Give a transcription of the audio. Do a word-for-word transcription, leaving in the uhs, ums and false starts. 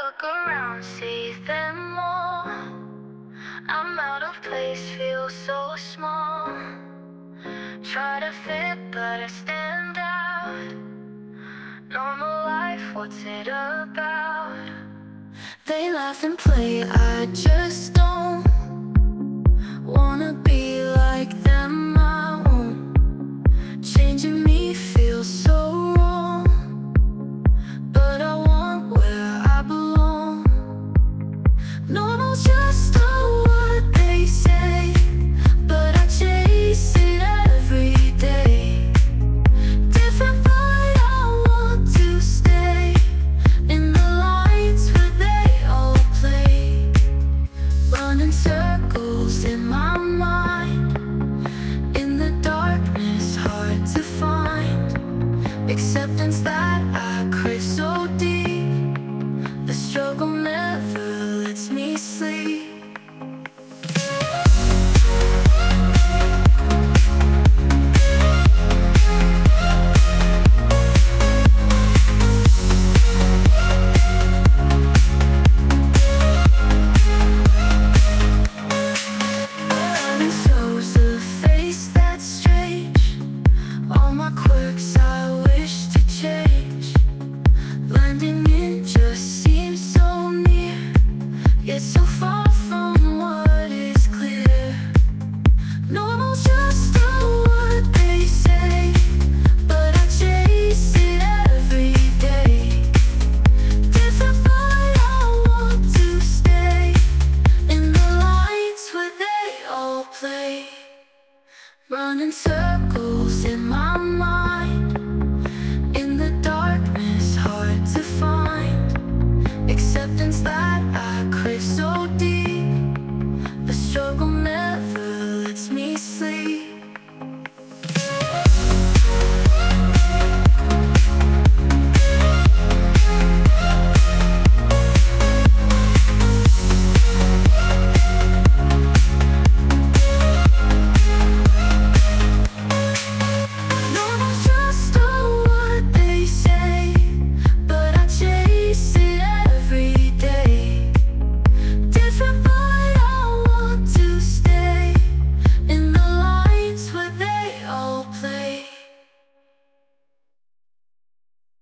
look around, see them all. I'm out of place, feel so small. Try to fit, but I stand out. Normal life, what's it about? They laugh and play, I just don't wanna